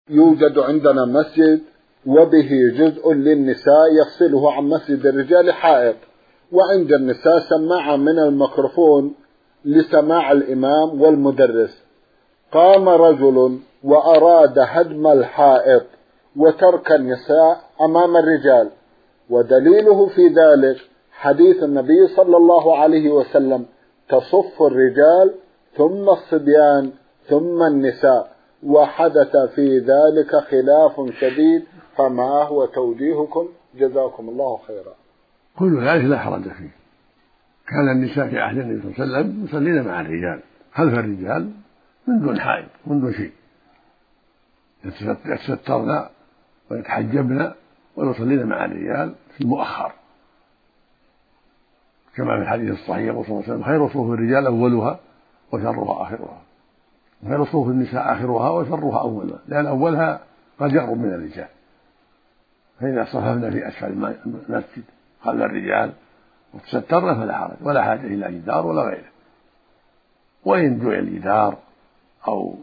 يوجد عندنا مسجد وبه جزء للنساء يفصله عن مسجد الرجال حائط، وعند النساء سماعة من الميكروفون لسماع الإمام والمدرس. قام رجل وأراد هدم الحائط وترك النساء أمام الرجال، ودليله في ذلك حديث النبي صلى الله عليه وسلم: تصف الرجال ثم الصبيان ثم النساء. وحدث في ذلك خلاف شديد، فما هو توجيهكم جزاكم الله خيرا؟ كل ذلك لا حرج فيه. كان النساء في عهد النبي صلى الله عليه وسلم يصلين مع الرجال خلف الرجال من دون حائط من دون شيء، يتسترن ويتحجبن ويصلين مع الرجال في المؤخر، كما في الحديث الصحيح يقول صلى الله عليه وسلم: خير صفوف الرجال أولها وشرها آخرها، وخير صفوف النساء آخرها وشرها أولها، لأن أولها قد يقرب من الرجال. فإذا صففنا في أسفل المسجد خلف الرجال وتسترنا فلا حرج، ولا حاجة إلى جدار ولا غيره. وإن جعل جدار أو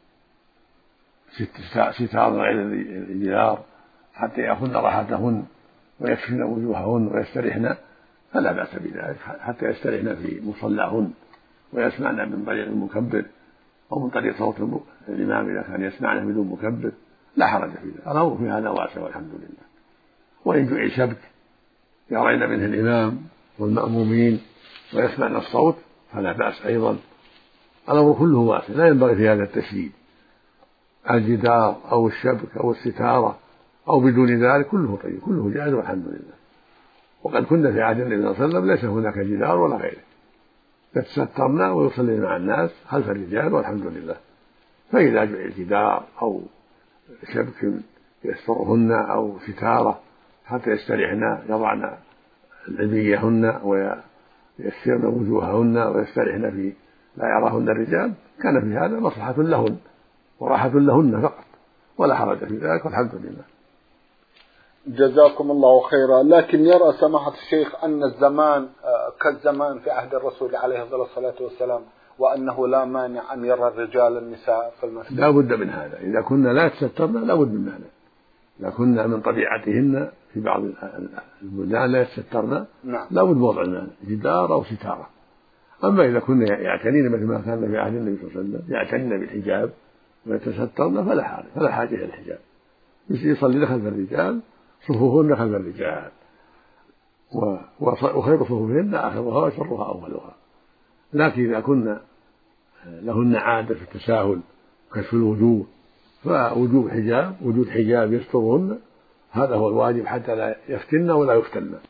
ستار غير الجدار حتى يأخذن راحتهن ويكفين وجوههن ويستريحن فلا بأس بذلك، حتى يستريحن في مصلاهن ويسمعن من طريق المكبر أو من طريق صوت الإمام إذا كان يسمعن بدون مكبر، لا حرج في ذلك. الأمر في هذا واسع والحمد لله. وإن جعل شبك يرين منه الإمام والمأمومين ويسمعن الصوت فلا بأس أيضا. الأمر كله واسع، لا ينبغي في هذا التشديد. الجدار أو الشبك أو الستارة أو بدون ذلك كله طيب، كله جائز والحمد لله. وقد كنا في عهد النبي صلى الله عليه وسلم ليس هناك جدار ولا غيره، يتسترنا ويصلي مع الناس خلف الرجال والحمد لله. فإذا جعل جدار أو شبك يسترهن أو ستارة حتى يستريحن يضعن العبيهن ويسرن وجوههن ويستريحن في لا يراهن الرجال، كان في هذا مصلحة لهن وراحة لهن فقط، ولا حرج في ذلك والحمد لله. جزاكم الله خيرا. لكن يرى سماحة الشيخ أن الزمان كالزمان في عهد الرسول عليه الصلاة والسلام، وأنه لا مانع أن يرى الرجال النساء في المسجد. لا بد من هذا، إذا كنا لا يتسترن لا بد من هذا. إذا كنا من طبيعتهن في بعض البلدان لا يتسترن لا بد من وضع جدار أو ستارة. أما إذا كنا يعتنين مثل ما كان في عهد النبي صلى الله عليه وسلم يعتنين بالحجاب ويتسترن فلا حاجة إلى الحجاب، يصلي خلف الرجال صفوفهن خلف الرجال، وخير صفوفهن آخرها وشرها أولها. لكن إذا كنا لهن عادة في التساهل كشف الوجوه فوجوب حجاب، وجود حجاب يسترهن هذا هو الواجب حتى لا يفتن ولا يفتن.